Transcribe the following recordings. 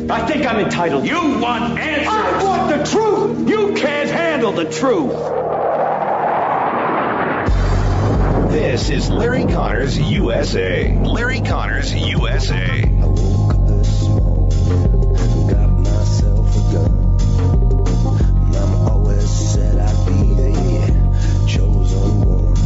I think I'm entitled. You want answers. I want the truth. You can't handle the truth. This is Larry Connors USA. Larry Connors USA. I woke up this morning, got myself a gun. Mama always said I'd be the chosen one.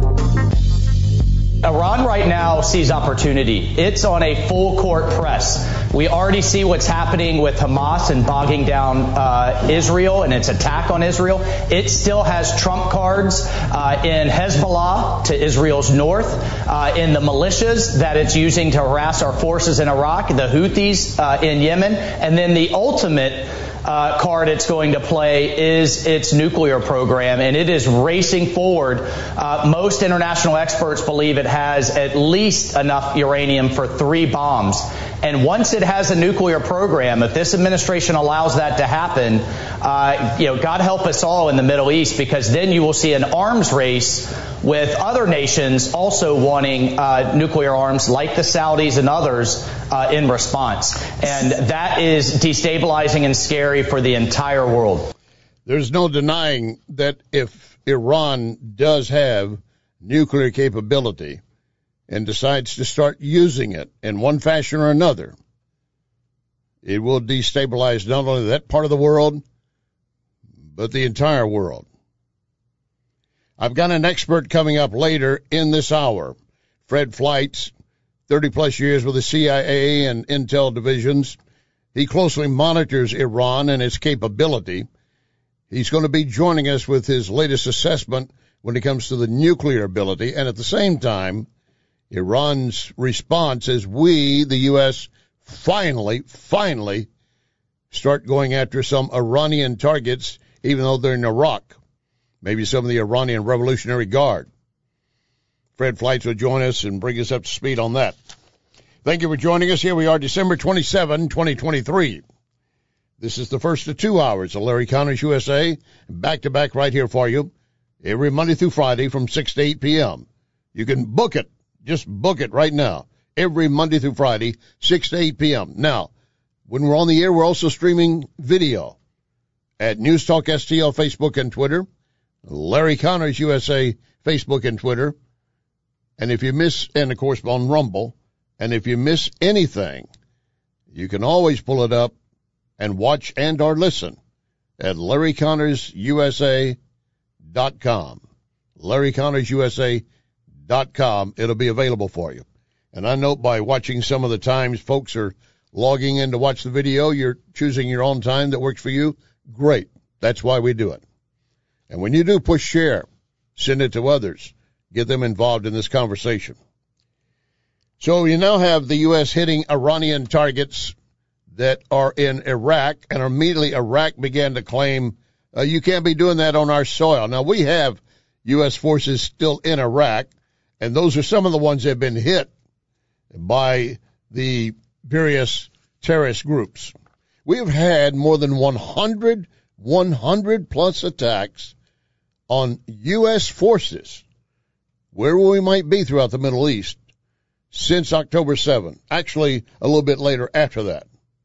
Iran right now sees opportunity. It's on a full court press. We already see what's happening with Hamas and bogging down Israel and its attack on Israel. It still has trump cards in Hezbollah to Israel's north, in the militias that it's using to harass our forces in Iraq, the Houthis in Yemen, and then the ultimate card it's going to play is its nuclear program, and it is racing forward. Most international experts believe it has at least enough uranium for 3 bombs. And once it has a nuclear program, if this administration allows that to happen, God help us all in the Middle East, because then you will see an arms race with other nations also wanting nuclear arms, like the Saudis and others, in response. And that is destabilizing and scary for the entire world. There's no denying that if Iran does have nuclear capability and decides to start using it in one fashion or another, it will destabilize not only that part of the world, but the entire world. I've got an expert coming up later in this hour. Fred Fleitz, 30-plus years with the CIA and Intel divisions. He closely monitors Iran and its capability. He's going to be joining us with his latest assessment when it comes to the nuclear ability. And at the same time, Iran's response as we, the U.S., finally start going after some Iranian targets, even though they're in Iraq. Maybe some of the Iranian Revolutionary Guard. Fred Fleitz will join us and bring us up to speed on that. Thank you for joining us. Here we are, December 27, 2023. This is the first of 2 hours of Larry Connors USA, back-to-back right here for you, every Monday through Friday from 6 to 8 p.m. You can book it. Just book it right now. Every Monday through Friday, 6 to 8 p.m. Now, when we're on the air, we're also streaming video at News Talk STL, Facebook, and Twitter, Larry Connors USA, Facebook, and Twitter. And if you miss, and of course on Rumble, and if you miss anything, you can always pull it up and watch and or listen at LarryConnorsUSA.com. LarryConnorsUSA.com. It'll be available for you. And I know by watching some of the times folks are logging in to watch the video, you're choosing your own time that works for you. Great. That's why we do it. And when you do, push share. Send it to others. Get them involved in this conversation. So you now have the U.S. hitting Iranian targets that are in Iraq, and immediately Iraq began to claim, you can't be doing that on our soil. Now, we have U.S. forces still in Iraq, and those are some of the ones that have been hit by the various terrorist groups. We have had more than 100 plus attacks on U.S. forces, where we might be throughout the Middle East, since October 7th. Actually, a little bit later after that.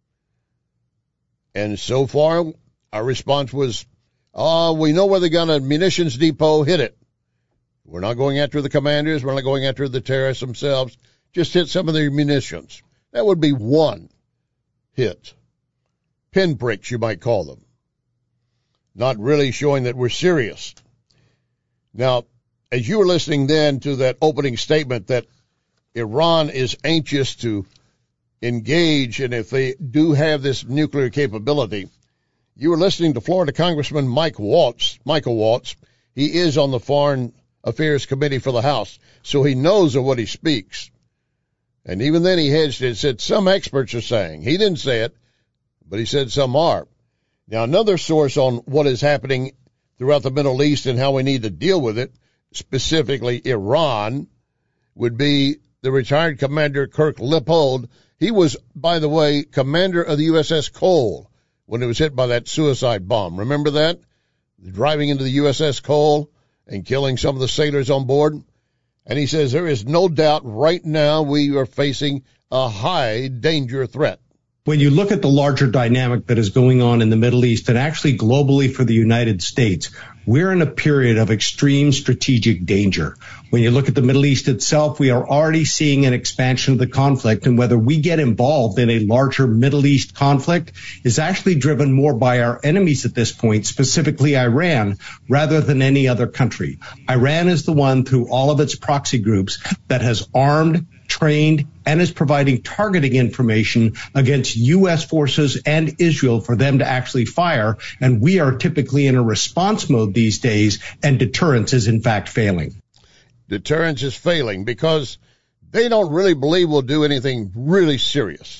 And so far, our response was, we know where they got a munitions depot, hit it. We're not going after the commanders. We're not going after the terrorists themselves. Just hit some of their munitions. That would be one hit. Pinpricks, you might call them. Not really showing that we're serious. Now, as you were listening then to that opening statement that Iran is anxious to engage, and if they do have this nuclear capability, you were listening to Florida Congressman Michael Waltz. He is on the Foreign Affairs Committee for the House, so he knows of what he speaks. And even then he hedged it and said some experts are saying. He didn't say it, but he said some are. Now, another source on what is happening throughout the Middle East and how we need to deal with it, specifically Iran, would be the retired Commander Kirk Lippold. He was, by the way, commander of the USS Cole when it was hit by that suicide bomb. Remember that? Driving into the USS Cole and killing some of the sailors on board. And he says there is no doubt right now we are facing a high danger threat. when you look at the larger dynamic that is going on in the Middle East and actually globally for the United States, we're in a period of extreme strategic danger. When you look at the Middle East itself, we are already seeing an expansion of the conflict, and whether we get involved in a larger Middle East conflict is actually driven more by our enemies at this point, specifically Iran, rather than any other country. Iran is the one, through all of its proxy groups, that has armed, trained, and is providing targeting information against U.S. forces and Israel for them to actually fire. And we are typically in a response mode these days, and deterrence is in fact failing. Deterrence is failing because they don't really believe we'll do anything really serious.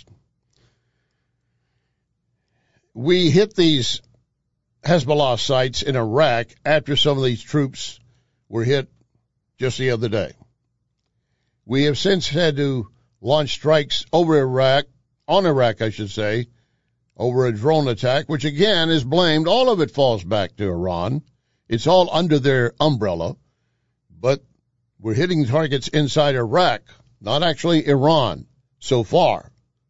We hit these Hezbollah sites in Iraq after some of these troops were hit just the other day. We have since had to launch strikes over Iraq, on Iraq, I should say, over a drone attack, which again is blamed. All of it falls back to Iran. It's all under their umbrella. But we're hitting targets inside Iraq, not actually Iran, so far.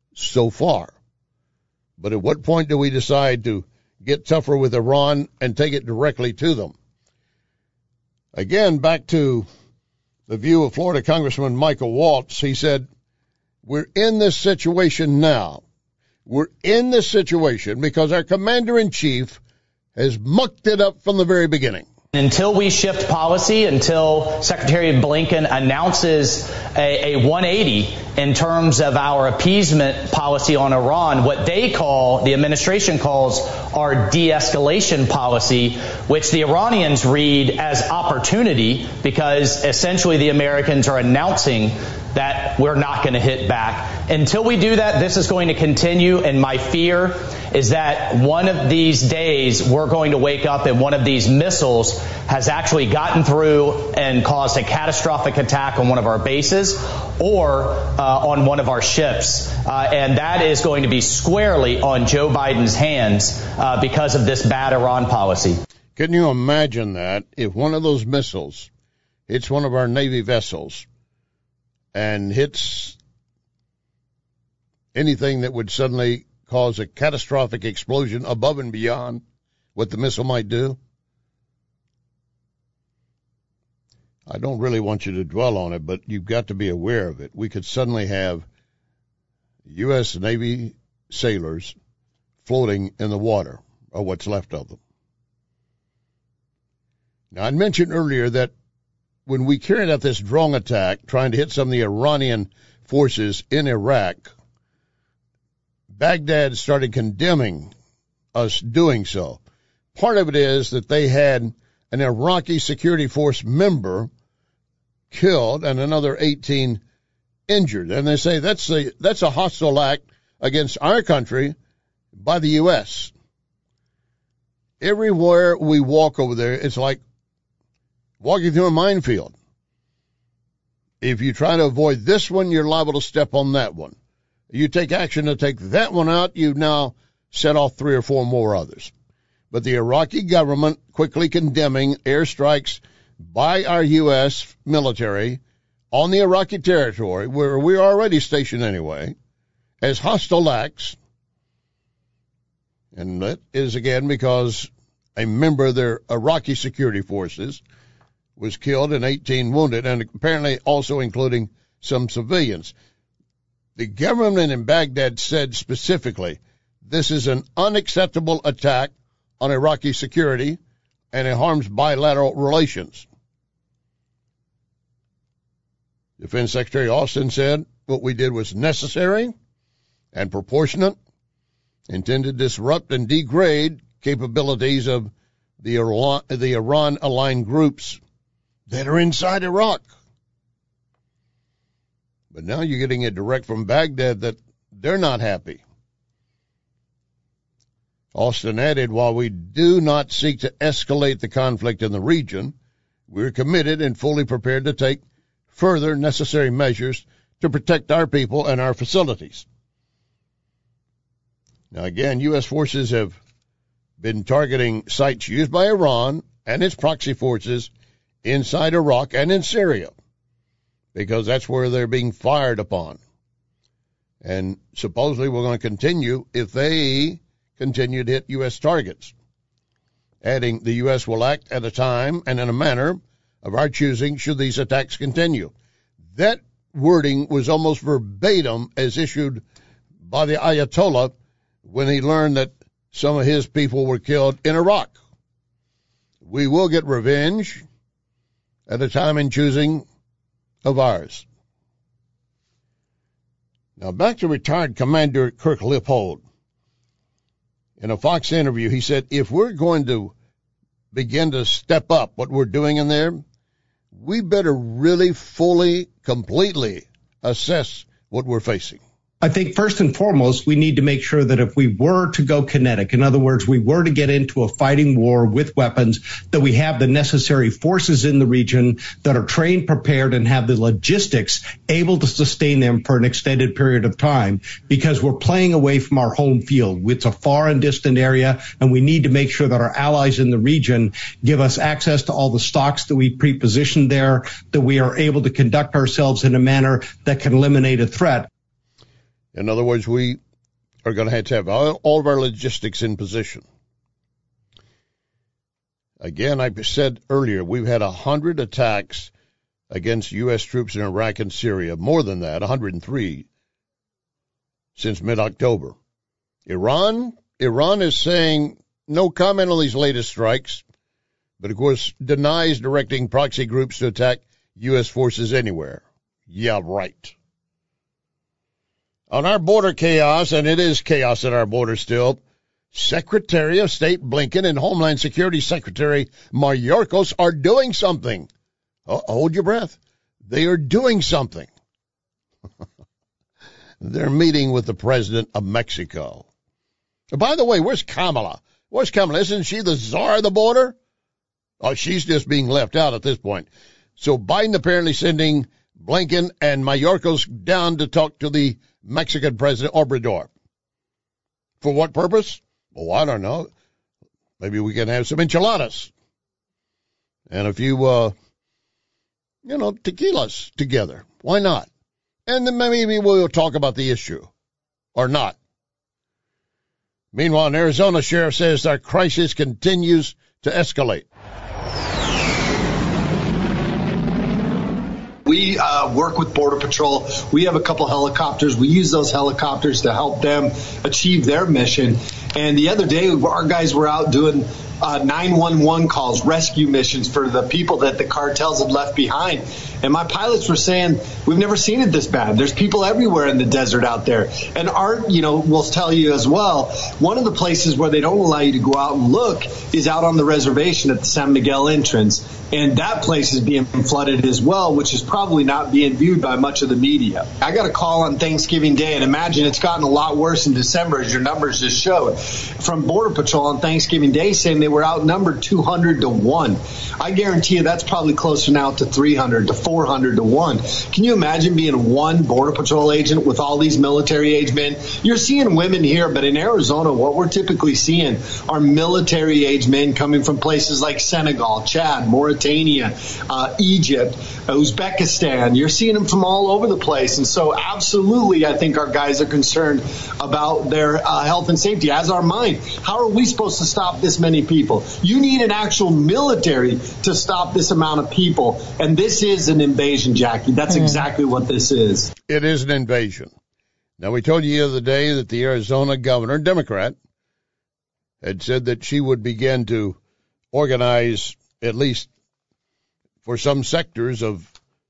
But at what point do we decide to get tougher with Iran and take it directly to them? Again, back to the view of Florida Congressman Michael Waltz. He said, we're in this situation now. We're in this situation because our commander-in-chief has mucked it up from the very beginning. Until we shift policy, until Secretary Blinken announces a 180 in terms of our appeasement policy on Iran, what they call, the administration calls, our de-escalation policy, which the Iranians read as opportunity because essentially the Americans are announcing that we're not going to hit back. Until we do that, this is going to continue, and my fear is that one of these days we're going to wake up and one of these missiles has actually gotten through and caused a catastrophic attack on one of our bases or on one of our ships. And that is going to be squarely on Joe Biden's hands because of this bad Iran policy. Can you imagine that if one of those missiles hits one of our Navy vessels and hits anything that would suddenly cause a catastrophic explosion above and beyond what the missile might do? I don't really want you to dwell on it, but you've got to be aware of it. We could suddenly have U.S. Navy sailors floating in the water, or what's left of them. Now, I mentioned earlier that when we carried out this drone attack, trying to hit some of the Iranian forces in Iraq, Baghdad started condemning us doing so. Part of it is that they had an Iraqi security force member killed and another 18 injured. And they say that's a hostile act against our country by the U.S. Everywhere we walk over there, it's like walking through a minefield. If you try to avoid this one, you're liable to step on that one. You take action to take that one out, you've now set off 3 or 4 more others. But the Iraqi government quickly condemning airstrikes by our U.S. military on the Iraqi territory, where we're already stationed anyway, as hostile acts. And that is, again, because a member of their Iraqi security forces was killed and 18 wounded, and apparently also including some civilians. The government in Baghdad said specifically, this is an unacceptable attack on Iraqi security, and it harms bilateral relations. Defense Secretary Austin said what we did was necessary and proportionate, intended to disrupt and degrade capabilities of the Iran-aligned groups that are inside Iraq. But now you're getting it direct from Baghdad that they're not happy. Austin added, while we do not seek to escalate the conflict in the region, we're committed and fully prepared to take further necessary measures to protect our people and our facilities. Now, again, U.S. forces have been targeting sites used by Iran and its proxy forces inside Iraq and in Syria, because that's where they're being fired upon. And supposedly we're going to continue if they continue to hit U.S. targets. Adding, the U.S. will act at a time and in a manner of our choosing should these attacks continue. That wording was almost verbatim as issued by the Ayatollah when he learned that some of his people were killed in Iraq. We will get revenge at a time in choosing of ours. Now back to retired Commander Kirk Lippold. In a Fox interview, he said, if we're going to begin to step up what we're doing in there, we better really fully, completely assess what we're facing. I think first and foremost, we need to make sure that if we were to go kinetic, in other words, we were to get into a fighting war with weapons, that we have the necessary forces in the region that are trained, prepared, and have the logistics able to sustain them for an extended period of time, because we're playing away from our home field. It's a far and distant area, and we need to make sure that our allies in the region give us access to all the stocks that we pre-positioned there, that we are able to conduct ourselves in a manner that can eliminate a threat. In other words, we are going to have all of our logistics in position. Again, I said earlier, we've had 100 attacks against U.S. troops in Iraq and Syria. More than that, 103 since mid-October. Iran is saying no comment on these latest strikes, but of course denies directing proxy groups to attack U.S. forces anywhere. Yeah, right. On our border chaos, and it is chaos at our border still, Secretary of State Blinken and Homeland Security Secretary Mayorkas are doing something. Hold your breath. They are doing something. They're meeting with the president of Mexico. By the way, where's Kamala? Where's Kamala? Isn't she the czar of the border? Oh, she's just being left out at this point. So Biden apparently sending Blinken and Mayorkas down to talk to the Mexican President Obrador. For what purpose? Oh, I don't know. Maybe we can have some enchiladas and a few, tequilas together. Why not? And then maybe we'll talk about the issue or not. Meanwhile, an Arizona sheriff says our crisis continues to escalate. We work with Border Patrol. We have a couple helicopters. We use those helicopters to help them achieve their mission. And the other day, our guys were out doing 911 calls, rescue missions for the people that the cartels had left behind. And my pilots were saying, we've never seen it this bad. There's people everywhere in the desert out there. And Art, will tell you as well, one of the places where they don't allow you to go out and look is out on the reservation at the San Miguel entrance. And that place is being flooded as well, which is probably not being viewed by much of the media. I got a call on Thanksgiving Day, and imagine it's gotten a lot worse in December, as your numbers just showed, from Border Patrol on Thanksgiving Day saying they were outnumbered 200 to 1. I guarantee you that's probably closer now to 300 to 400 to 1. Can you imagine being one Border Patrol agent with all these military-age men? You're seeing women here, but in Arizona, what we're typically seeing are military-age men coming from places like Senegal, Chad, Mauritania, Egypt, Uzbekistan. You're seeing them from all over the place. And so absolutely, I think our guys are concerned about their health and safety, as are mine. How are we supposed to stop this many people? You need an actual military to stop this amount of people. And this is an invasion, Jackie. That's exactly what this is. It is an invasion. Now, we told you the other day that the Arizona governor, Democrat, had said that she would begin to organize, at least for some sectors of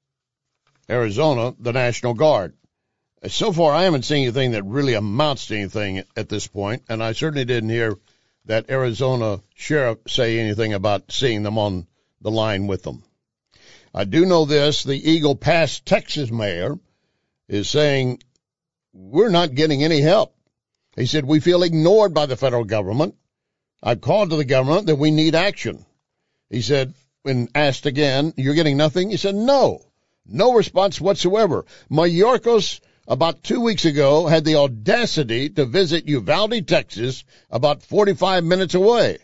Arizona, the National Guard. So far, I haven't seen anything that really amounts to anything at this point, and I certainly didn't hear that Arizona sheriff say anything about seeing them on the line with them. I do know this, the Eagle Pass, Texas mayor is saying, we're not getting any help. He said, we feel ignored by the federal government. I've called to the government that we need action. He said, when asked again, you're getting nothing? He said, no response whatsoever. Mayorkas, about 2 weeks ago, had the audacity to visit Uvalde, Texas, about 45 minutes away.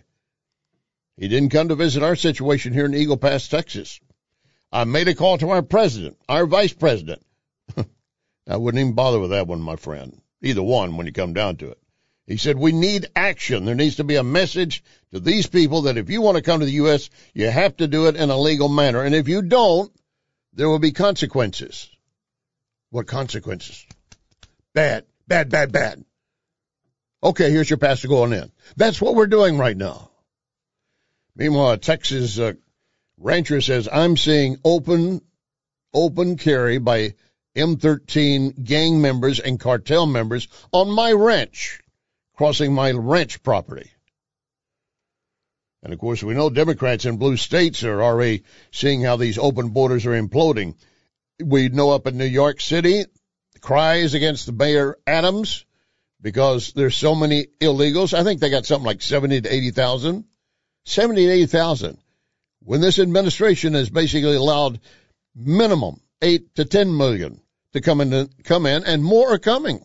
He didn't come to visit our situation here in Eagle Pass, Texas. I made a call to our president, our vice president. Now, I wouldn't even bother with that one, my friend. Either one when you come down to it. He said, we need action. There needs to be a message to these people that if you want to come to the U.S., you have to do it in a legal manner. And if you don't, there will be consequences. What consequences? Bad. Okay, here's your pastor going in. That's what we're doing right now. Meanwhile, a Texas rancher says, I'm seeing open carry by M13 gang members and cartel members on my ranch, crossing my ranch property. And, of course, we know Democrats in blue states are already seeing how these open borders are imploding. We know up in New York City, cries against the Mayor Adams because there's so many illegals. I think they got something like 70 to 80,000. 70 to 80,000. When this administration has basically allowed minimum 8 to 10 million to come in, and more are coming.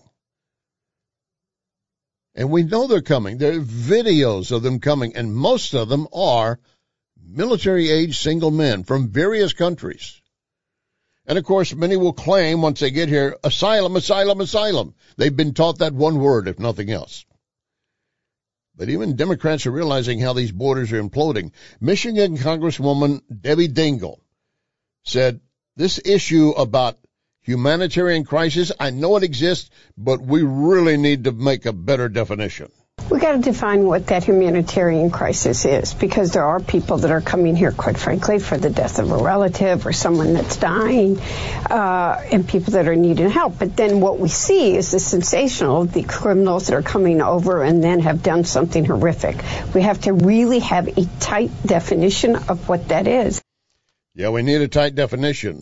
And we know they're coming. There are videos of them coming, and most of them are military-age single men from various countries. And, of course, many will claim once they get here, asylum. They've been taught that one word, if nothing else. But even Democrats are realizing how these borders are imploding. Michigan Congresswoman Debbie Dingell said, this issue about humanitarian crisis, I know it exists, but we really need to make a better definition. We got to define what that humanitarian crisis is, because there are people that are coming here, quite frankly, for the death of a relative or someone that's dying, and people that are needing help. But then what we see is the sensational, the criminals that are coming over and then have done something horrific. We have to really have a tight definition of what that is. Yeah, we need a tight definition.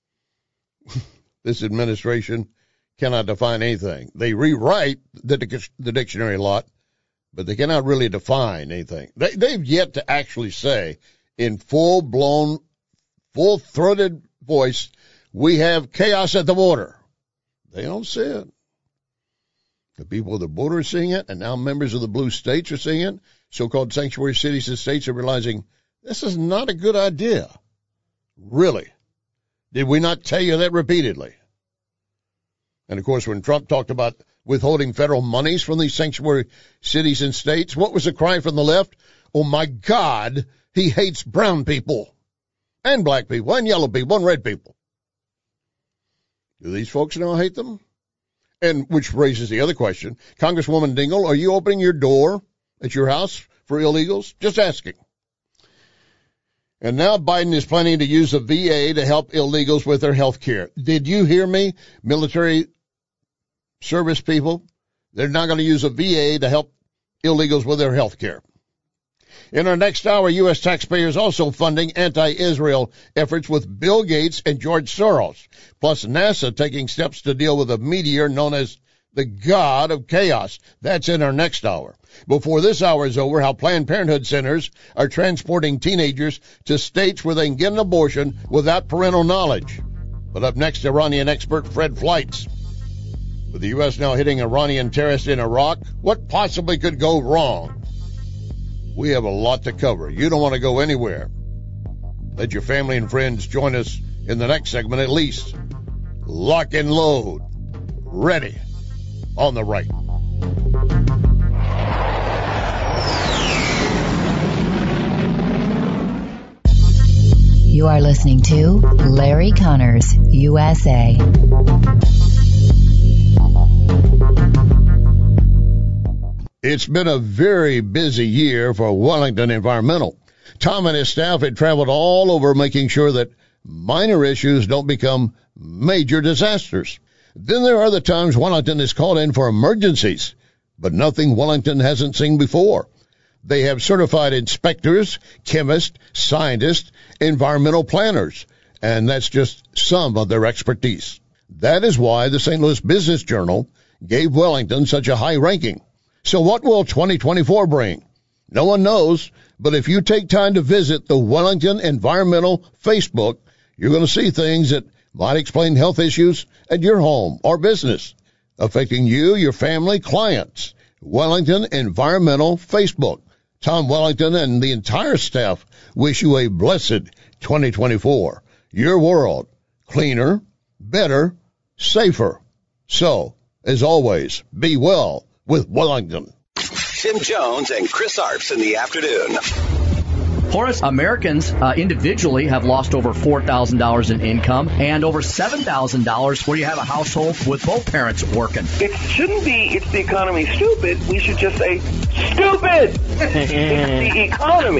This administration cannot define anything. They rewrite the dictionary a lot, but they cannot really define anything. They've yet to actually say in full-blown, full-throated voice, we have chaos at the border. They don't say it. The people at the border are seeing it, and now members of the blue states are seeing it. So-called sanctuary cities and states are realizing this is not a good idea. Really? Did we not tell you that repeatedly? And, of course, when Trump talked about withholding federal monies from these sanctuary cities and states, what was the cry from the left? Oh, my God, he hates brown people and black people and yellow people and red people. Do these folks now hate them? And which raises the other question. Congresswoman Dingell, are you opening your door at your house for illegals? Just asking. And now Biden is planning to use the VA to help illegals with their health care. Did you hear me? Military service people, they're not going to use a VA to help illegals with their health care. In our next hour, U.S. taxpayers also funding anti-Israel efforts with Bill Gates and George Soros, plus NASA taking steps to deal with a meteor known as the God of Chaos. That's in our next hour. Before this hour is over, how Planned Parenthood centers are transporting teenagers to states where they can get an abortion without parental knowledge. But up next, Iranian expert Fred Fleitz. With the U.S. now hitting Iranian terrorists in Iraq, what possibly could go wrong? We have a lot to cover. You don't want to go anywhere. Let your family and friends join us in the next segment at least. Lock and load. Ready. On the right. You are listening to Larry Connors, USA. It's been a very busy year for Wellington Environmental. Tom and his staff had traveled all over making sure that minor issues don't become major disasters. Then there are the times Wellington is called in for emergencies, but nothing Wellington hasn't seen before. They have certified inspectors, chemists, scientists, environmental planners, and that's just some of their expertise. That is why the St. Louis Business Journal gave Wellington such a high ranking. So what will 2024 bring? No one knows, but if you take time to visit the Wellington Environmental Facebook, you're going to see things that might explain health issues at your home or business, affecting you, your family, clients. Wellington Environmental Facebook. Tom Wellington and the entire staff wish you a blessed 2024. Your world, cleaner, better, safer. So, as always, be well with Wellington. Tim Jones and Chris Arps in the afternoon. Horace, Americans individually have lost over $4,000 in income and over $7,000 where you have a household with both parents working. It shouldn't be, it's the economy stupid. We should just say, stupid! It's the economy.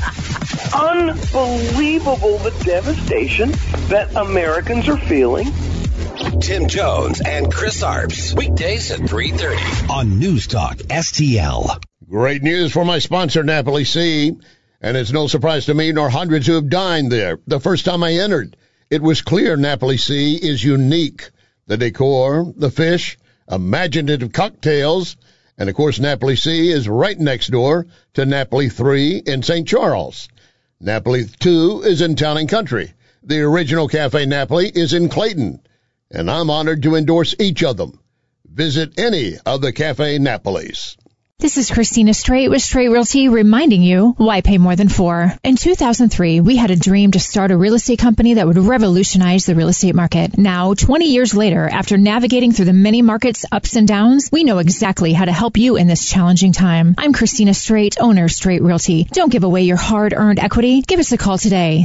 Unbelievable the devastation that Americans are feeling. Tim Jones and Chris Arps, weekdays at 3:30 on News Talk STL. Great news for my sponsor, Napoli Sea. And it's no surprise to me, nor hundreds who have dined there. The first time I entered, it was clear Napoli Sea is unique. The decor, the fish, imaginative cocktails, and of course Napoli Sea is right next door to Napoli 3 in St. Charles. Napoli 2 is in Town and Country. The original Cafe Napoli is in Clayton, and I'm honored to endorse each of them. Visit any of the Cafe Napolis. This is Christina Straight with Straight Realty reminding you why pay more than 4. In 2003, we had a dream to start a real estate company that would revolutionize the real estate market. Now, 20 years later, after navigating through the many markets' ups and downs, we know exactly how to help you in this challenging time. I'm Christina Straight, owner of Straight Realty. Don't give away your hard-earned equity. Give us a call today,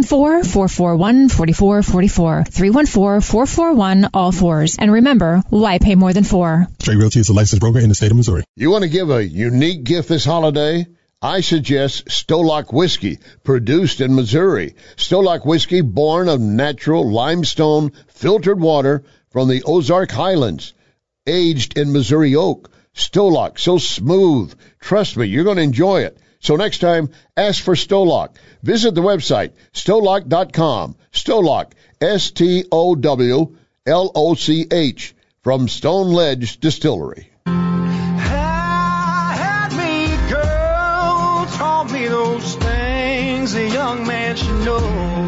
314-441-4444, 314-441-all-4s. And remember, why pay more than 4? Straight Realty is a licensed broker in the state of Missouri. You want to give a unique gift this holiday? I suggest Stolock Whiskey, produced in Missouri. Stolock Whiskey, born of natural limestone filtered water from the Ozark Highlands, aged in Missouri oak. Stolock, so smooth. Trust me, you're going to enjoy it. So next time, ask for Stolock. Visit the website, stolock.com. Stolock, Stowloch, from Stone Ledge Distillery. Those things a young man should know.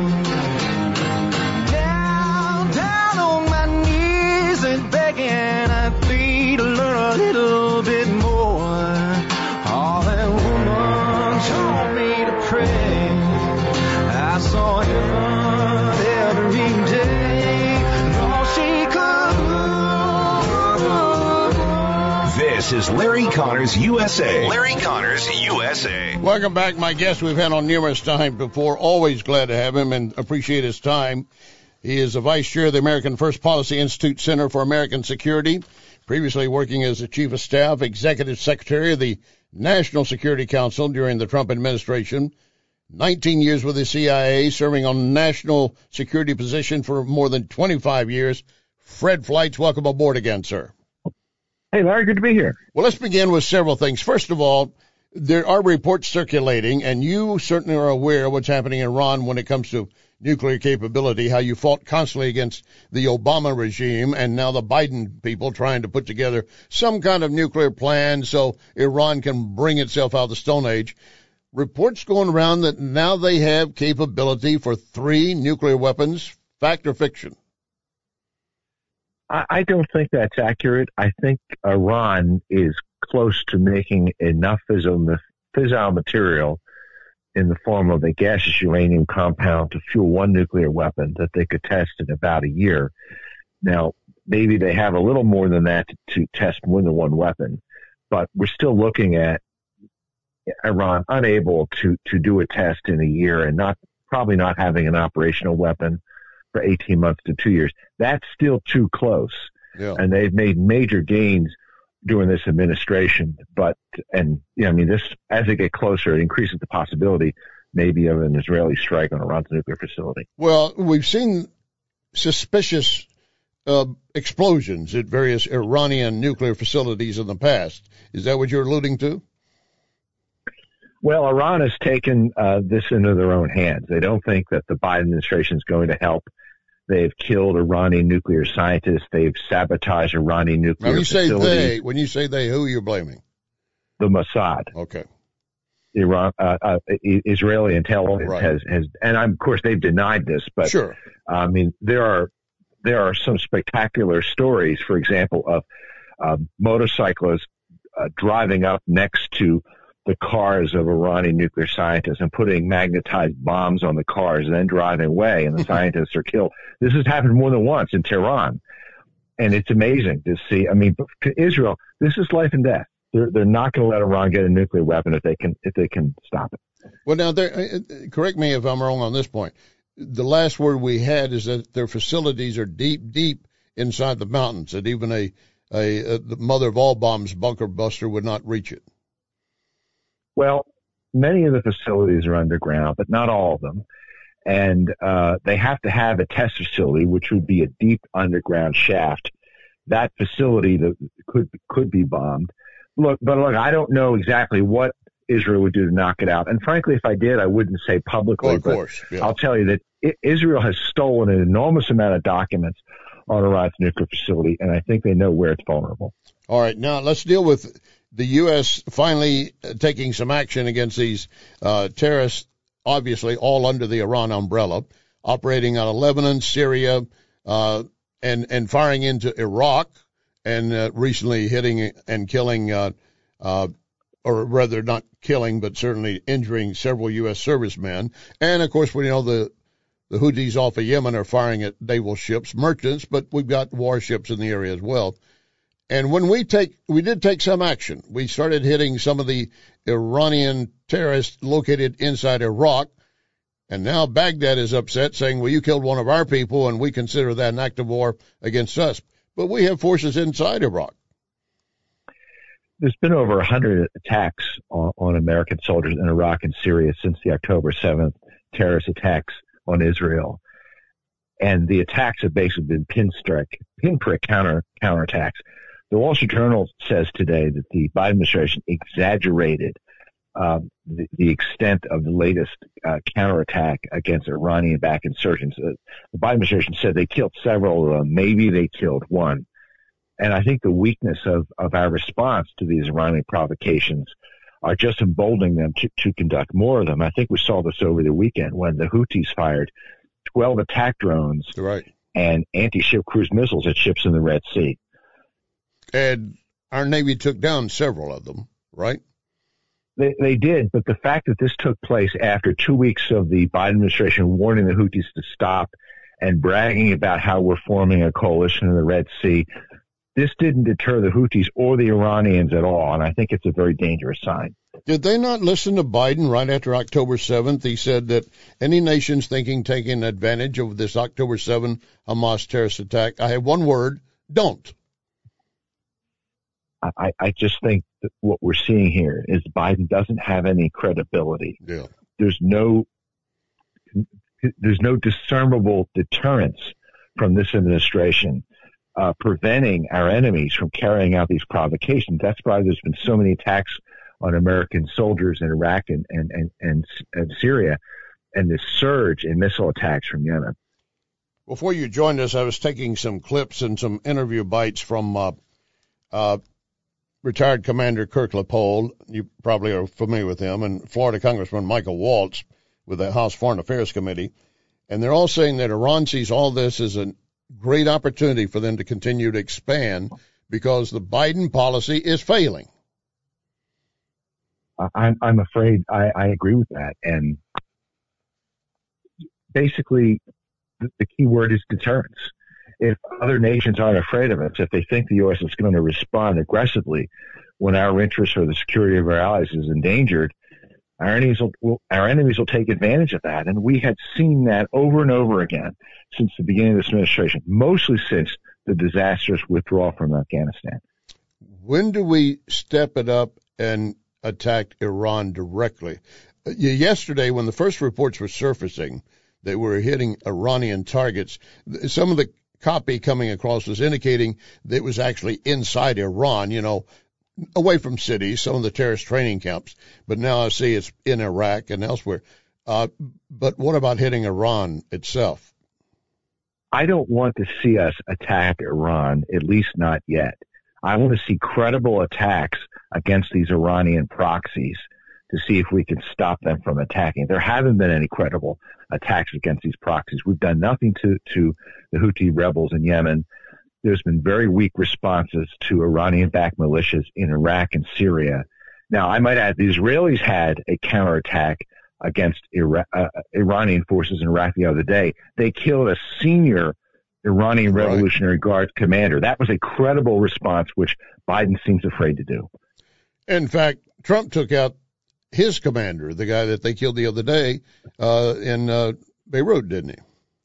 Down on my knees and begging I plead to learn a little bit more. Oh, that woman taught me to pray. I saw heaven every day. And all she could. This is Larry Connors USA. Larry Connors USA. Welcome back. My guest we've had on numerous times before. Always glad to have him and appreciate his time. He is the vice chair of the American First Policy Institute Center for American Security, previously working as the chief of staff, executive secretary of the National Security Council during the Trump administration, 19 years with the CIA, serving on a national security position for more than 25 years. Fred Fleitz, welcome aboard again, sir. Hey, Larry, good to be here. Well, let's begin with several things. First of all, there are reports circulating, and you certainly are aware of what's happening in Iran when it comes to nuclear capability, how you fought constantly against the Obama regime and now the Biden people trying to put together some kind of nuclear plan so Iran can bring itself out of the Stone Age. Reports going around that now they have capability for 3 nuclear weapons. Fact or fiction? I don't think that's accurate. I think Iran is close to making enough fissile material in the form of a gaseous uranium compound to fuel one nuclear weapon that they could test in about a year. Now, maybe they have a little more than that to test more than one weapon, but we're still looking at Iran unable to do a test in a year and probably not having an operational weapon for 18 months to 2 years. That's still too close. Yeah. And they've made major gains during this administration. This, as they get closer, it increases the possibility maybe of an Israeli strike on Iran's nuclear facility. Well, we've seen suspicious explosions at various Iranian nuclear facilities in the past. Is that what you're alluding to? Well, Iran has taken this into their own hands. They don't think that the Biden administration is going to help. They've killed Iranian nuclear scientists. They've sabotaged Iranian nuclear facilities. When you say they, who are you blaming? The Mossad. Okay. Iran, Israeli intelligence right. has, and of course they've denied this, but sure. I mean, there are some spectacular stories, for example, of motorcyclists driving up next to the cars of Iranian nuclear scientists and putting magnetized bombs on the cars and then driving away, and the scientists are killed. This has happened more than once in Tehran. And it's amazing to see. I mean, to Israel, this is life and death. They're not going to let Iran get a nuclear weapon if they can stop it. Well, now, correct me if I'm wrong on this point. The last word we had is that their facilities are deep inside the mountains, that even the mother of all bombs, bunker buster, would not reach it. Well, many of the facilities are underground, but not all of them. And they have to have a test facility, which would be a deep underground shaft. That facility that could be bombed. Look, I don't know exactly what Israel would do to knock it out. And frankly, if I did, I wouldn't say publicly. Well, of course, yeah. I'll tell you that Israel has stolen an enormous amount of documents on Iran's nuclear facility, and I think they know where it's vulnerable. All right, now let's deal with the U.S. finally taking some action against these terrorists, obviously all under the Iran umbrella, operating out of Lebanon, Syria, and firing into Iraq, and recently hitting and killing, or rather not killing, but certainly injuring several U.S. servicemen. And, of course, we know the Houthis off of Yemen are firing at naval ships, merchants, but we've got warships in the area as well. And when we did take some action. We started hitting some of the Iranian terrorists located inside Iraq. And now Baghdad is upset, saying, well, you killed one of our people, and we consider that an act of war against us. But we have forces inside Iraq. There's been over 100 attacks on American soldiers in Iraq and Syria since the October 7th terrorist attacks on Israel. And the attacks have basically been pinprick counterattacks. The Wall Street Journal says today that the Biden administration exaggerated the extent of the latest counterattack against Iranian-backed insurgents. The Biden administration said they killed several of them. Maybe they killed one. And I think the weakness of our response to these Iranian provocations are just emboldening them to conduct more of them. I think we saw this over the weekend when the Houthis fired 12 attack drones and anti-ship cruise missiles at ships in the Red Sea. And our Navy took down several of them, right? They did, but the fact that this took place after 2 weeks of the Biden administration warning the Houthis to stop and bragging about how we're forming a coalition in the Red Sea, this didn't deter the Houthis or the Iranians at all, and I think it's a very dangerous sign. Did they not listen to Biden right after October 7th? He said that any nations taking advantage of this October 7th Hamas terrorist attack, I have one word, don't. I just think that what we're seeing here is Biden doesn't have any credibility. Yeah. There's no discernible deterrence from this administration preventing our enemies from carrying out these provocations. That's why there's been so many attacks on American soldiers in Iraq and Syria, and this surge in missile attacks from Yemen. Before you joined us, I was taking some clips and some interview bites from retired Commander Kirk Leupold. You probably are familiar with him, and Florida Congressman Michael Waltz with the House Foreign Affairs Committee. And they're all saying that Iran sees all this as a great opportunity for them to continue to expand because the Biden policy is failing. I'm afraid I agree with that. And basically, the key word is deterrence. If other nations aren't afraid of us, if they think the U.S. is going to respond aggressively when our interests or the security of our allies is endangered, our enemies will take advantage of that. And we had seen that over and over again since the beginning of this administration, mostly since the disastrous withdrawal from Afghanistan. When do we step it up and attack Iran directly? Yesterday, when the first reports were surfacing, they were hitting Iranian targets. Some of the copy coming across was indicating that it was actually inside Iran, away from cities, some of the terrorist training camps. But now I see it's in Iraq and elsewhere. But what about hitting Iran itself? I don't want to see us attack Iran, at least not yet. I want to see credible attacks against these Iranian proxies to see if we can stop them from attacking. There haven't been any credible attacks against these proxies. We've done nothing to the Houthi rebels in Yemen. There's been very weak responses to Iranian-backed militias in Iraq and Syria. Now, I might add, the Israelis had a counterattack against Iranian forces in Iraq the other day. They killed a senior Iranian Revolutionary Guard commander. That was a credible response, which Biden seems afraid to do. In fact, Trump took out his commander, the guy that they killed the other day in Beirut, didn't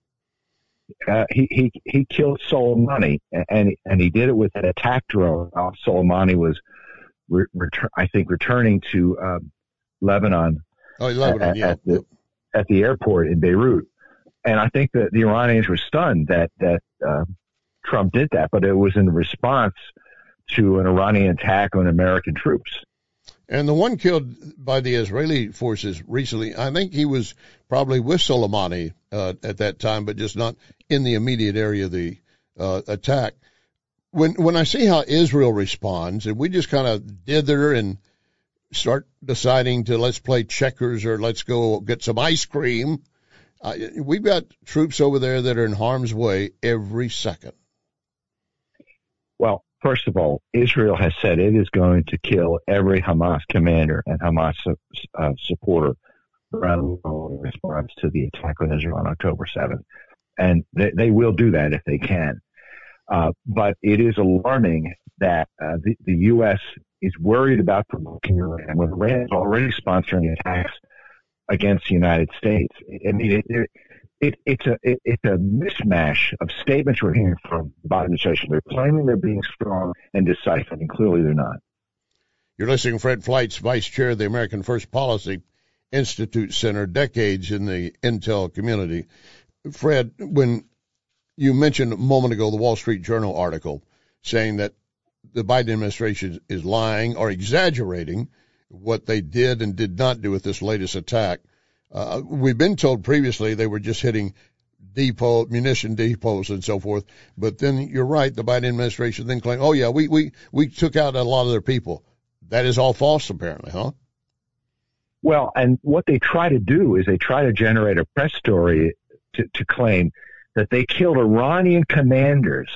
he? He killed Soleimani, and he did it with an attack drone. Soleimani was, returning to Lebanon. At the airport in Beirut. And I think that the Iranians were stunned that Trump did that, but it was in response to an Iranian attack on American troops. And the one killed by the Israeli forces recently, I think he was probably with Soleimani at that time, but just not in the immediate area of the attack. When I see how Israel responds, and we just kind of dither and start deciding to let's play checkers or let's go get some ice cream, we've got troops over there that are in harm's way every second. Well, first of all, Israel has said it is going to kill every Hamas commander and Hamas supporter around the world in response to the attack on Israel on October 7th. And they will do that if they can. But it is alarming that the U.S. is worried about provoking Iran when Iran is already sponsoring attacks against the United States. I mean, it's a mishmash of statements we're hearing from the Biden administration. They're claiming they're being strong and decisive, and clearly they're not. You're listening to Fred Fleitz, Vice Chair of the American First Policy Institute Center, decades in the intel community. Fred, when you mentioned a moment ago the Wall Street Journal article saying that the Biden administration is lying or exaggerating what they did and did not do with this latest attack. We've been told previously they were just hitting munition depots and so forth. But then you're right, the Biden administration then claimed, oh, yeah, we took out a lot of their people. That is all false, apparently, huh? Well, and what they try to do is they try to generate a press story to claim that they killed Iranian commanders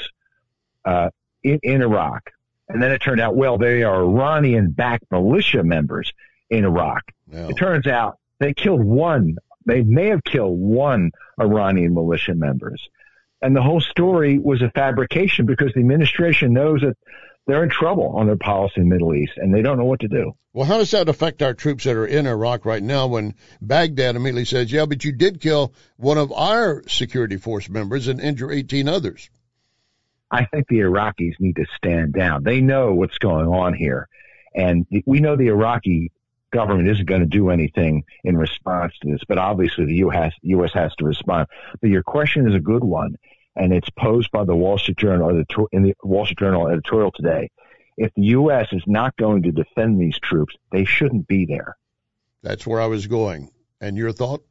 in Iraq. And then it turned out, well, they are Iranian-backed militia members in Iraq. Yeah. It turns out they may have killed one Iranian militia members. And the whole story was a fabrication because the administration knows that they're in trouble on their policy in the Middle East, and they don't know what to do. Well, how does that affect our troops that are in Iraq right now when Baghdad immediately says, yeah, but you did kill one of our security force members and injure 18 others? I think the Iraqis need to stand down. They know what's going on here. And we know the Iraqi government isn't going to do anything in response to this, but obviously the U.S. has to respond. But your question is a good one, and it's posed by the Wall Street Journal in the Wall Street Journal editorial today. If the U.S. is not going to defend these troops, they shouldn't be there. That's where I was going. And your thought?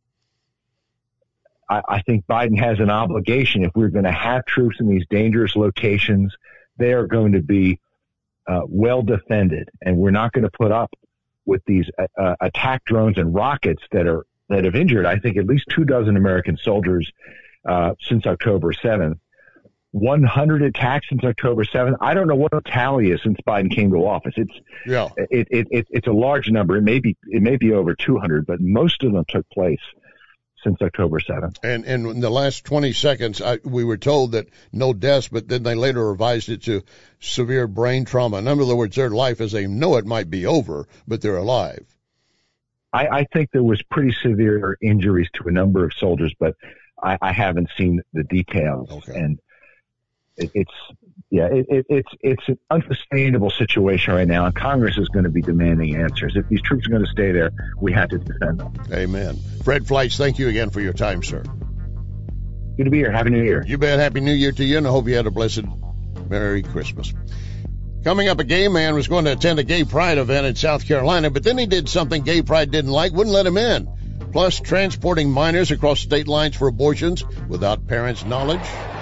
I think Biden has an obligation. If we're going to have troops in these dangerous locations, they are going to be well defended, and we're not going to put up with these attack drones and rockets that have injured, I think, at least 24 American soldiers since October 7th. 100 attacks since October 7th. I don't know what the tally is since Biden came to office. It's a large number. It may be over 200, but most of them took place since October 7th. And in the last 20 seconds, we were told that no deaths, but then they later revised it to severe brain trauma. In other words, their life as they know it might be over, but they're alive. I think there was pretty severe injuries to a number of soldiers, but I haven't seen the details. Okay. And it's an unsustainable situation right now, and Congress is going to be demanding answers. If these troops are going to stay there, we have to defend them. Amen. Fred Fleitz, thank you again for your time, sir. Good to be here. Happy New Year. You bet. Happy New Year to you, and I hope you had a blessed Merry Christmas. Coming up, a gay man was going to attend a gay pride event in South Carolina, but then he did something gay pride didn't like, wouldn't let him in. Plus, transporting minors across state lines for abortions without parents' knowledge.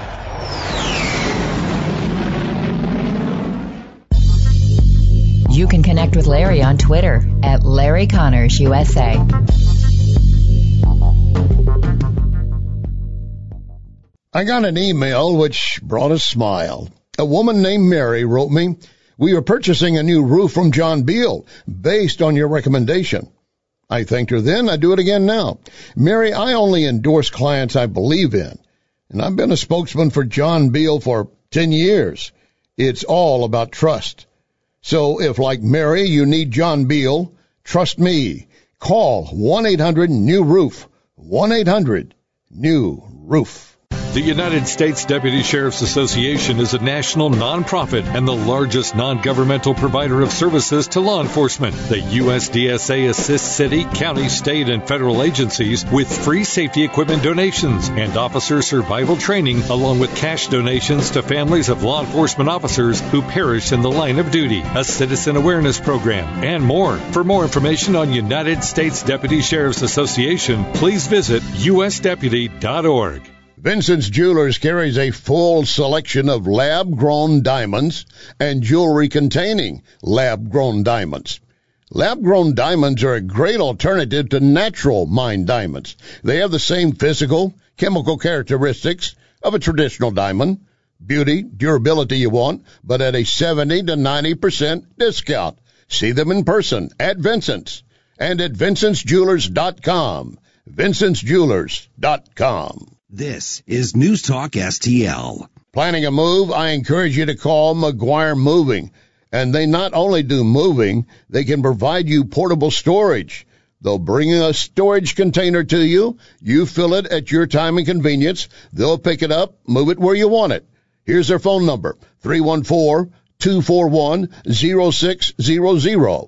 You can connect with Larry on Twitter at Larry Connors USA. I got an email which brought a smile. A woman named Mary wrote me, "We are purchasing a new roof from John Beal based on your recommendation." I thanked her then. I do it again now. "Mary, I only endorse clients I believe in. And I've been a spokesman for John Beal for 10 years. It's all about trust. So if, like Mary, you need John Beal, trust me. Call 1-800-NEW-ROOF. 1-800-NEW-ROOF. The United States Deputy Sheriff's Association is a national nonprofit and the largest non-governmental provider of services to law enforcement. The USDSA assists city, county, state, and federal agencies with free safety equipment donations and officer survival training, along with cash donations to families of law enforcement officers who perish in the line of duty, a citizen awareness program, and more. For more information on United States Deputy Sheriff's Association, please visit usdeputy.org. Vincent's Jewelers carries a full selection of lab-grown diamonds and jewelry containing lab-grown diamonds. Lab-grown diamonds are a great alternative to natural mined diamonds. They have the same physical, chemical characteristics of a traditional diamond, beauty, durability you want, but at a 70 to 90% discount. See them in person at Vincent's and at vincentsjewelers.com. vincentsjewelers.com. This is News Talk STL. Planning a move? I encourage you to call McGuire Moving. And they not only do moving, they can provide you portable storage. They'll bring a storage container to you. You fill it at your time and convenience. They'll pick it up, move it where you want it. Here's their phone number, 314-241-0600.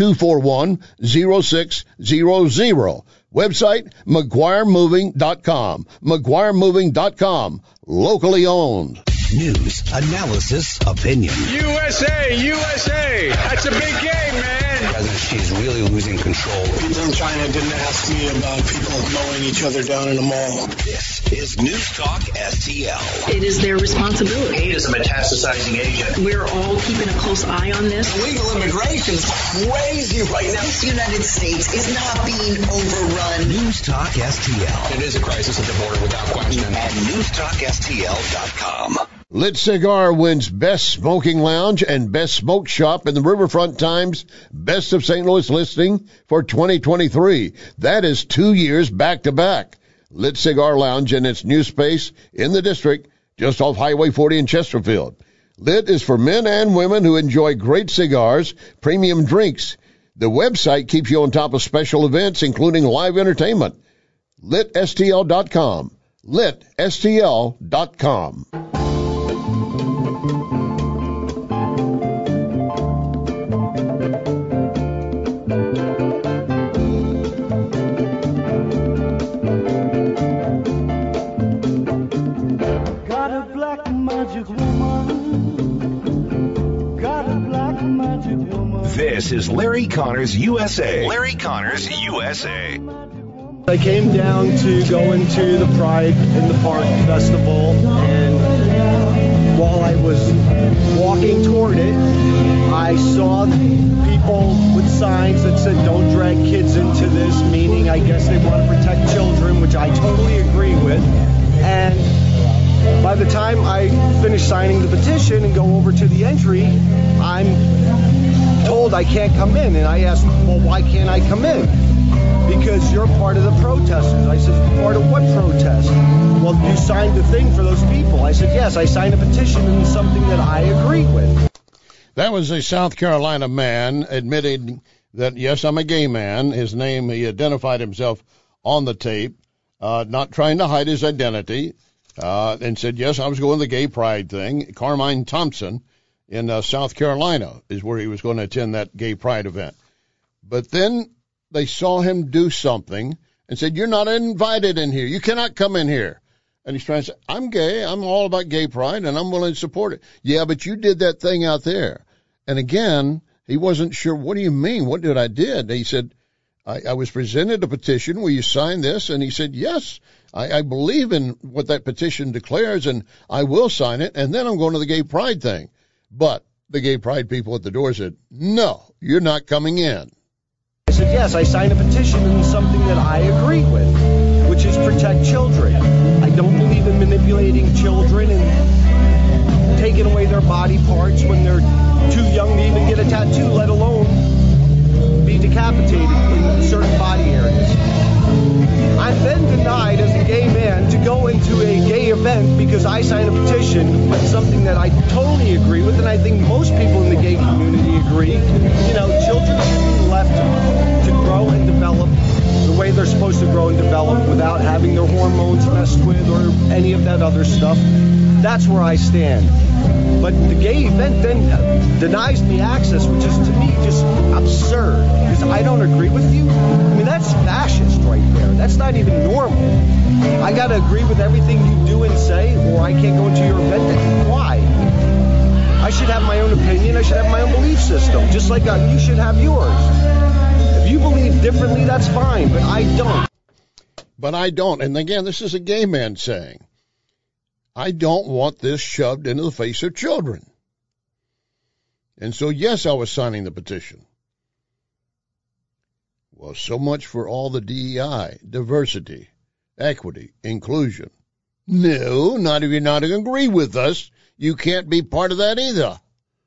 241-0600. Website, McGuireMoving.com. McGuireMoving.com. Locally owned. News, analysis, opinion. USA! That's a big game, man! She's really losing control. People in China didn't ask me about people mowing each other down in a mall. This is News Talk STL. It is their responsibility. Hate is a metastasizing agent. We're all keeping a close eye on this. Illegal immigration is crazy right now. This United States is not being overrun. News Talk STL. It is a crisis at the border without question. At newstalkstl.com. Lit Cigar wins Best Smoking Lounge and Best Smoke Shop in the Riverfront Times Best of St. Louis listing for 2023. That is 2 years back-to-back. Lit Cigar Lounge and its new space in the district just off Highway 40 in Chesterfield. Lit is for men and women who enjoy great cigars, premium drinks. The website keeps you on top of special events, including live entertainment. LitSTL.com. LitSTL.com. This is Larry Connors USA. Larry Connors USA. I came down to go into the Pride in the Park Festival, and while I was walking toward it, I saw people with signs that said, "Don't drag kids into this," meaning I guess they want to protect children, which I totally agree with. And by the time I finish signing the petition and go over to the entry, I'm told I can't come in. And I asked, well, why can't I come in? Because you're part of the protesters. I said, part of what protest? Well, you signed the thing for those people. I said, yes, I signed a petition and something that I agree with. That was a South Carolina man admitting that, yes, I'm a gay man. His name, he identified himself on the tape, not trying to hide his identity, and said, yes, I was going to the gay pride thing. Carmine Thompson in South Carolina is where he was going to attend that gay pride event. But then they saw him do something and said, you're not invited in here. You cannot come in here. And he's trying to say, I'm gay. I'm all about gay pride, and I'm willing to support it. Yeah, but you did that thing out there. And again, he wasn't sure, what do you mean? What did I did? He said, I was presented a petition. Will you sign this? And he said, yes, I believe in what that petition declares, and I will sign it. And then I'm going to the gay pride thing. But the gay pride people at the door said, no, you're not coming in. I said, yes, I signed a petition and something that I agree with, which is protect children. I don't believe in manipulating children and taking away their body parts when they're too young to even get a tattoo, let alone be decapitated in certain body areas. I've been denied as a gay man to go into a gay event because I signed a petition with something that I totally agree with, and I think most people in the gay community agree. You know, children should be left to grow and develop the way they're supposed to grow and develop without having their hormones messed with or any of that other stuff. That's where I stand. But the gay event then denies me access, which is to me just absurd, because I don't agree with you. I mean, that's fascist right there. That's not even normal. I got to agree with everything you do and say, or I can't go into your event. Why? I should have my own opinion. I should have my own belief system, just like you should have yours. If you believe differently, that's fine, but I don't. But I don't. And again, this is a gay man saying, I don't want this shoved into the face of children. And so, yes, I was signing the petition. Well, so much for all the DEI, diversity, equity, inclusion. No, not if you're not agree with us. You can't be part of that either.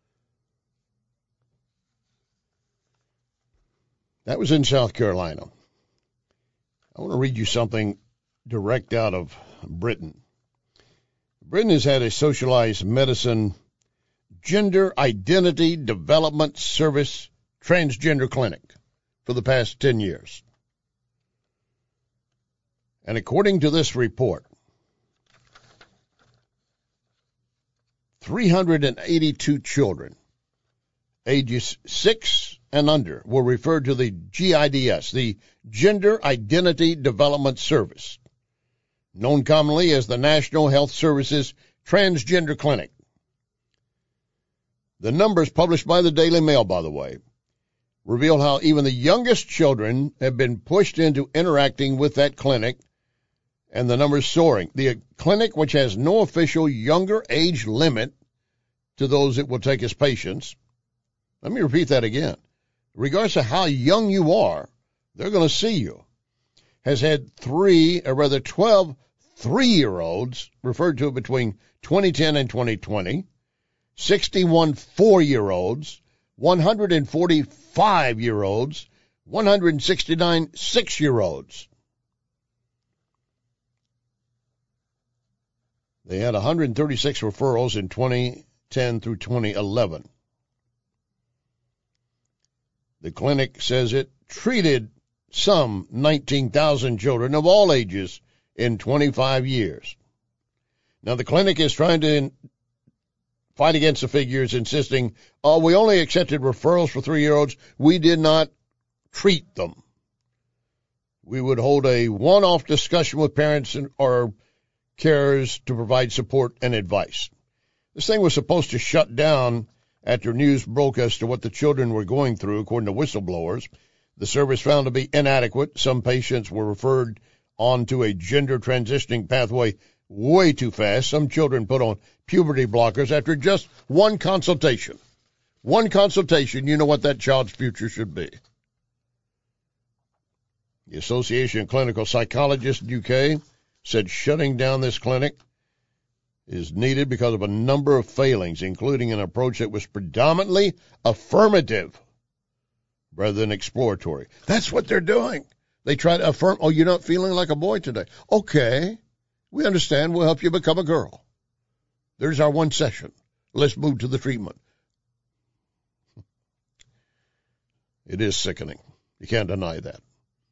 That was in South Carolina. I want to read you something direct out of Britain. Britain has had a socialized medicine gender identity development service transgender clinic for the past 10 years. And according to this report, 382 children ages 6 and under were referred to the GIDS, the Gender Identity Development Service, known commonly as the National Health Services Transgender Clinic. The numbers published by the Daily Mail, by the way, reveal how even the youngest children have been pushed into interacting with that clinic, and the numbers soaring. The clinic, which has no official younger age limit to those it will take as patients, let me repeat that again. Regardless of how young you are, they're going to see you, has had 12 3-year-olds referred to between 2010 and 2020, 61 4-year-olds, 140 5-year-olds, 169 6-year-olds. They had 136 referrals in 2010 through 2011. The clinic says it treated some 19,000 children of all ages in 25 years. Now, the clinic is trying to fight against the figures, insisting, we only accepted referrals for 3-year-olds. We did not treat them. We would hold a one-off discussion with parents or carers to provide support and advice. This thing was supposed to shut down after news broke as to what the children were going through, according to whistleblowers. The service found to be inadequate. Some patients were referred onto a gender transitioning pathway way too fast. Some children put on puberty blockers after just one consultation. One consultation, you know what that child's future should be. The Association of Clinical Psychologists UK said shutting down this clinic is needed because of a number of failings, including an approach that was predominantly affirmative rather than exploratory. That's what they're doing. They try to affirm, you're not feeling like a boy today. Okay, we understand. We'll help you become a girl. There's our one session. Let's move to the treatment. It is sickening. You can't deny that.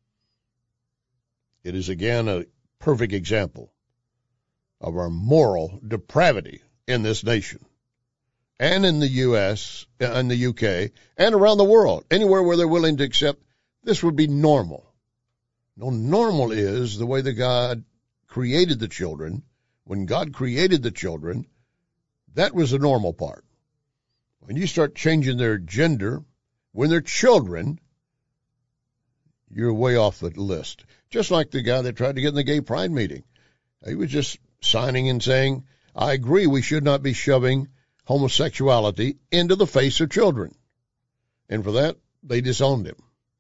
It is, again, a perfect example of our moral depravity in this nation and in the U.S. and the UK and around the world, anywhere where they're willing to accept this would be normal. No, normal is the way that God created the children. When God created the children, that was the normal part. When you start changing their gender, when they're children, you're way off the list. Just like the guy that tried to get in the gay pride meeting. He was just signing and saying, I agree we should not be shoving homosexuality into the face of children. And for that, they disowned him.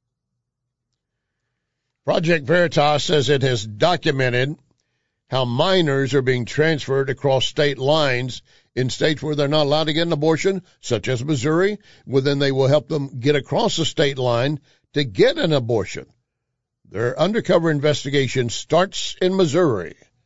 Project Veritas says it has documented how minors are being transferred across state lines in states where they're not allowed to get an abortion, such as Missouri. Well, then they will help them get across the state line to get an abortion. Their undercover investigation starts in Missouri.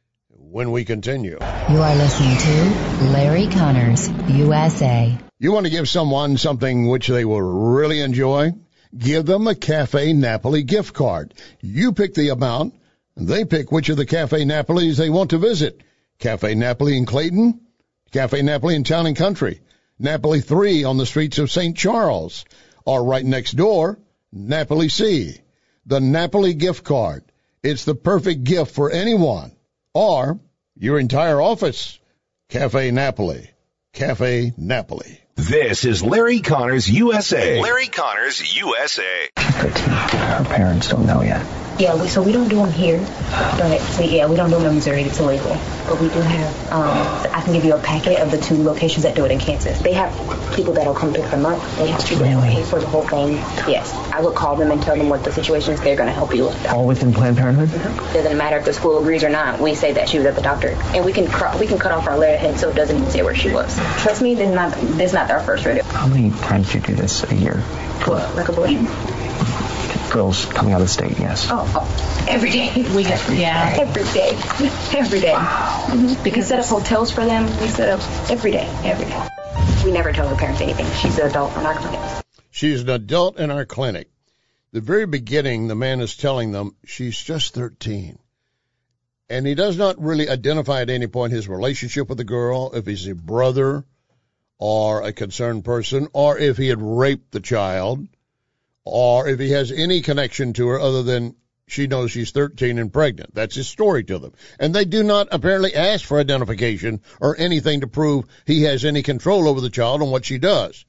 when we continue. You are listening to Larry Connors, USA. You want to give someone something which they will really enjoy? Give them a Cafe Napoli gift card. You pick the amount, and they pick which of the Cafe Napolis they want to visit. Cafe Napoli in Clayton, Cafe Napoli in Town and Country, Napoli 3 on the streets of St. Charles, or right next door, Napoli C. The Napoli gift card. It's the perfect gift for anyone or your entire office. Cafe Napoli. Cafe Napoli. This is Larry Connors, USA. Larry Connors, USA. Her parents don't know yet. Yeah, so we don't do them here, but we don't do them in Missouri. It's illegal. But we do have, I can give you a packet of the 2 locations that do it in Kansas. They have people that'll come pick them up. They have people that pay for the whole thing. Yes, I would call them and tell them what the situation is. They're going to help you with that. All within Planned Parenthood? Mm-hmm. Doesn't matter if the school agrees or not. We say that she was at the doctor, and we can cut off our letterhead so it doesn't even say where she was. Trust me, this is not our first rodeo. How many times do you do this a year? What, like abortion? Girls coming out of the state, yes. Oh, every day. Every day. Every day. Mm-hmm. Because we set up hotels for them. We set up every day. We never tell her parents anything. She's an adult in our clinic. She's an adult in our clinic. The very beginning, the man is telling them she's just 13. And he does not really identify at any point his relationship with the girl, if he's a brother or a concerned person, or if he had raped the child, or if he has any connection to her other than she knows she's 13 and pregnant. That's his story to them. And they do not apparently ask for identification or anything to prove he has any control over the child and what she does.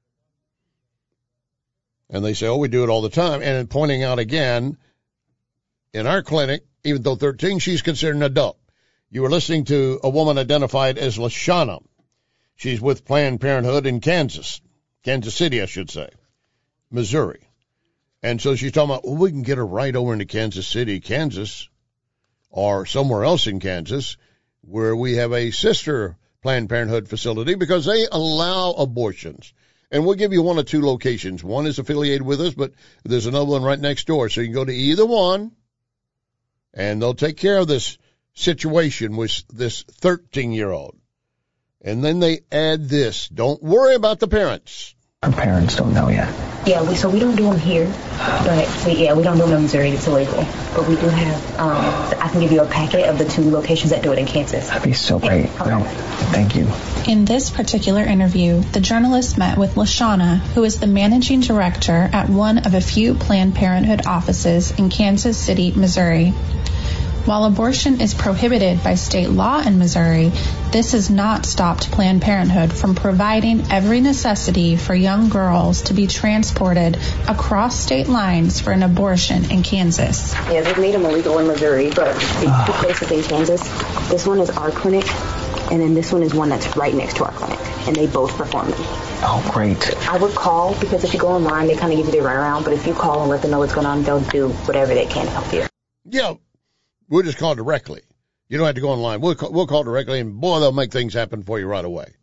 And they say, oh, we do it all the time. And pointing out again, in our clinic, even though 13, she's considered an adult. You were listening to a woman identified as LaShawna. She's with Planned Parenthood in Kansas City, I should say. Missouri. And so she's talking about, well, we can get her right over into Kansas City, Kansas, or somewhere else in Kansas, where we have a sister Planned Parenthood facility because they allow abortions. And we'll give you 1 or 2 locations. One is affiliated with us, but there's another one right next door. So you can go to either one, and they'll take care of this situation with this 13-year-old. And then they add this. Don't worry about the parents. Her parents don't know yet. Yeah, so we don't do them here, but we don't do them in Missouri. It's illegal. But we do have, I can give you a packet of the 2 locations that do it in Kansas. That'd be so great. No, thank you. In this particular interview, the journalist met with LaShawna, who is the managing director at one of a few Planned Parenthood offices in Kansas City, Missouri. While abortion is prohibited by state law in Missouri, this has not stopped Planned Parenthood from providing every necessity for young girls to be transported across state lines for an abortion in Kansas. Yeah, they've made them illegal in Missouri, but the 2 places in Kansas, this one is our clinic, and then this one is one that's right next to our clinic, and they both perform them. Oh, great. I would call, because if you go online, they kind of give you the runaround, but if you call and let them know what's going on, they'll do whatever they can to help you. Yeah. We'll just call directly. You don't have to go online. We'll call directly, and boy, they'll make things happen for you right away.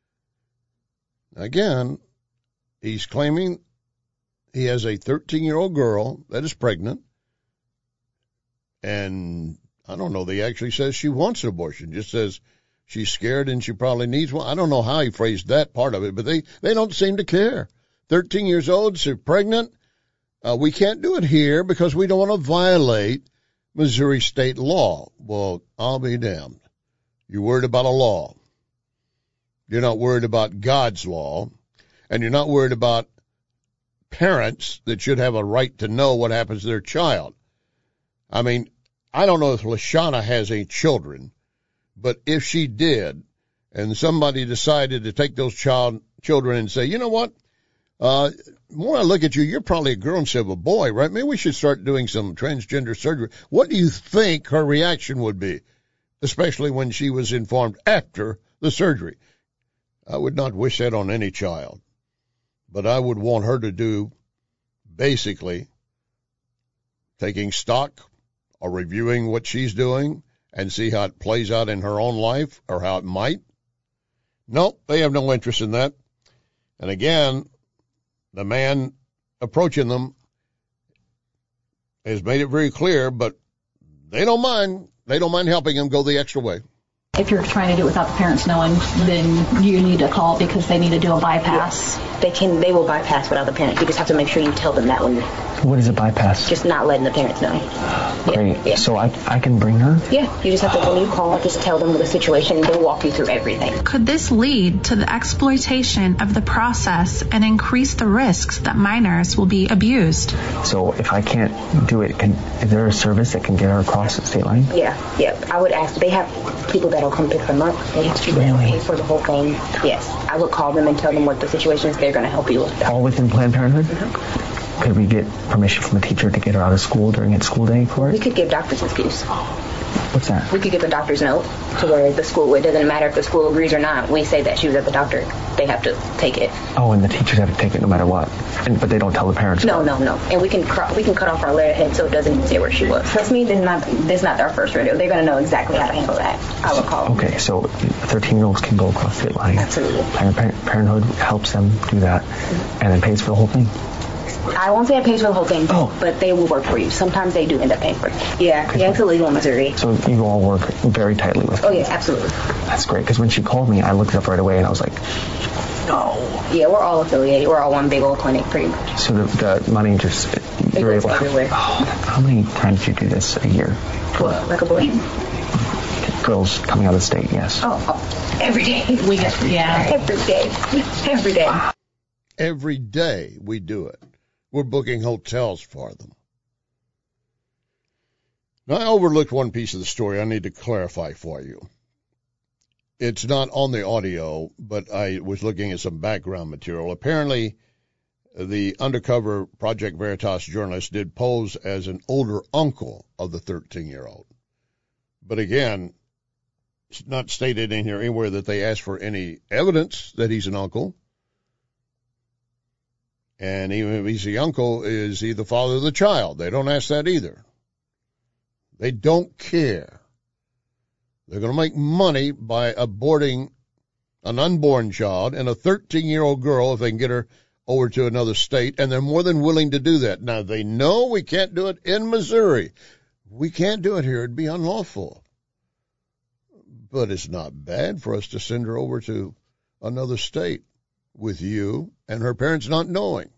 Again, he's claiming he has a 13-year-old girl that is pregnant, and I don't know, they actually says she wants an abortion. Just says she's scared and she probably needs one. I don't know how he phrased that part of it, but they don't seem to care. 13 years old, she's pregnant. We can't do it here because we don't want to violate Missouri state law. Well, I'll be damned. You're worried about a law. You're not worried about God's law, and you're not worried about parents that should have a right to know what happens to their child. I mean, I don't know if LaShawna has any children, but if she did, and somebody decided to take those children and say, you know what, more I look at you, you're probably a girl instead of a boy, right? Maybe we should start doing some transgender surgery. What do you think her reaction would be, especially when she was informed after the surgery? I would not wish that on any child, but I would want her to do basically taking stock or reviewing what she's doing and see how it plays out in her own life or how it might. No, they have no interest in that. And again, the man approaching them has made it very clear, but they don't mind. they don't mind helping them go the extra way. If you're trying to do it without the parents knowing, then you need to call because they need to do a bypass. They will bypass without the parents. You just have to make sure you tell them that when What is a bypass? just not letting the parents know. Great. Yeah. So I can bring her? Yeah, you just have to, when you call, just tell them the situation, and they'll walk you through everything. Could this lead to the exploitation of the process and increase the risks that minors will be abused? So if I can't do it, is there a service that can get her across the state line? Yeah. I would ask. They have people that'll come pick them up. They have people that pay for the whole thing. Yes. I would call them and tell them what the situation is. They're going to help you with that. All within Planned Parenthood? Mm-hmm. Could we get permission from the teacher to get her out of school during its school day for it? We could give doctor's excuse. What's that? We could give a doctor's note to where the school, it doesn't matter if the school agrees or not. We say that she was at the doctor. They have to take it. Oh, and the teachers have to take it no matter what. But they don't tell the parents. No. And we can cut off our letterhead so it doesn't say where she was. Trust me, this is not our first rodeo. They're going to know exactly how to handle that. I would call them. Okay, so 13-year-olds can go across state line. Absolutely. Planned Parenthood helps them do that and then pays for the whole thing? I won't say it pays for the whole thing, but they will work for you. Sometimes they do end up paying for it. Yeah, it's illegal in Missouri. So you all work very tightly with them? Oh, yeah, absolutely. That's great, because when she called me, I looked it up right away, and I was like, no. Yeah, we're all affiliated. We're all one big old clinic, pretty much. So the money just, you're able to... everywhere. How many times do you do this a year? What, like abortion? Girls coming out of the state, yes. Oh, every day. We get, Every day. Every day. Every day we do it. We're booking hotels for them. Now, I overlooked one piece of the story I need to clarify for you. It's not on the audio, but I was looking at some background material. Apparently, the undercover Project Veritas journalist did pose as an older uncle of the 13-year-old. But again, it's not stated in here anywhere that they asked for any evidence that he's an uncle. And even if he's the uncle, is he the father of the child? They don't ask that either. They don't care. They're going to make money by aborting an unborn child and a 13-year-old girl if they can get her over to another state, and they're more than willing to do that. Now, they know we can't do it in Missouri. We can't do it here. It'd be unlawful. But it's not bad for us to send her over to another state with you and her parents not knowing.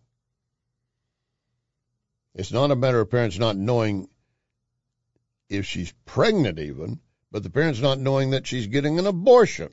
It's not a matter of parents not knowing if she's pregnant even, but the parents not knowing that she's getting an abortion.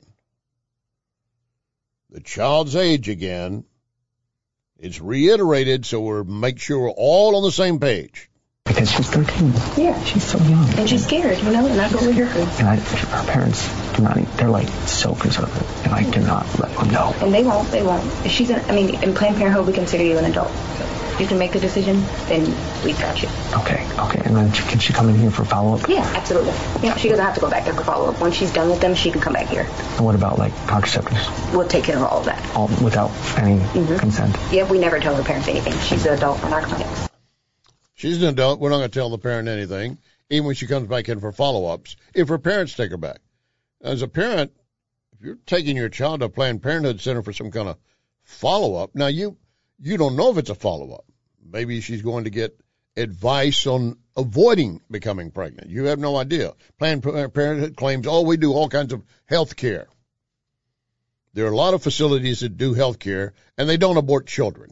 The child's age again, it's reiterated so we're make sure we're all on the same page. Because she's 13. Yeah. She's so young. And she's scared, and that's what we're here for. And her parents do not, they're like so conservative, and I cannot let them know. And they won't. If she's in Planned Parenthood, we consider you an adult. You can make the decision, then we've got you. Okay. And then can she come in here for follow-up? Yeah, absolutely. She doesn't have to go back there for follow-up. Once she's done with them, she can come back here. And what about, contraceptives? We'll take care of all of that. All without any consent? Yeah, we never tell her parents anything. She's an adult in our clinics. She's an adult. We're not going to tell the parent anything, even when she comes back in for follow-ups, if her parents take her back. As a parent, if you're taking your child to a Planned Parenthood center for some kind of follow-up, now you don't know if it's a follow-up. Maybe she's going to get advice on avoiding becoming pregnant. You have no idea. Planned Parenthood claims, we do all kinds of health care. There are a lot of facilities that do health care, and they don't abort children.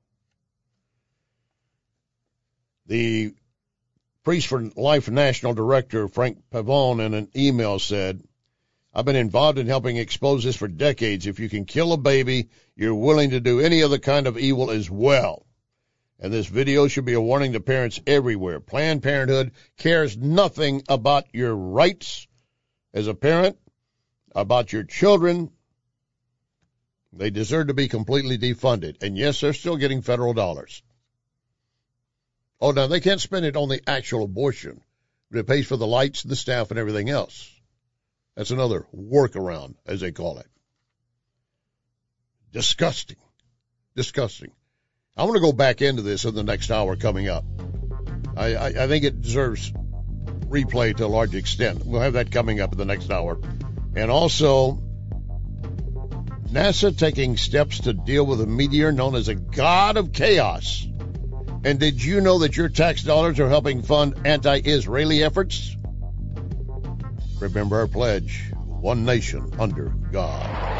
The Priest for Life National Director, Frank Pavone, in an email said, I've been involved in helping expose this for decades. If you can kill a baby, you're willing to do any other kind of evil as well. And this video should be a warning to parents everywhere. Planned Parenthood cares nothing about your rights as a parent, about your children. They deserve to be completely defunded. And yes, they're still getting federal dollars. Oh, now they can't spend it on the actual abortion, but it pays for the lights, the staff, and everything else. That's another workaround, as they call it. Disgusting. I want to go back into this in the next hour coming up. I think it deserves replay to a large extent. We'll have that coming up in the next hour. And also, NASA taking steps to deal with a meteor known as a god of chaos. And did you know that your tax dollars are helping fund anti-Israeli efforts? Remember our pledge, one nation under God.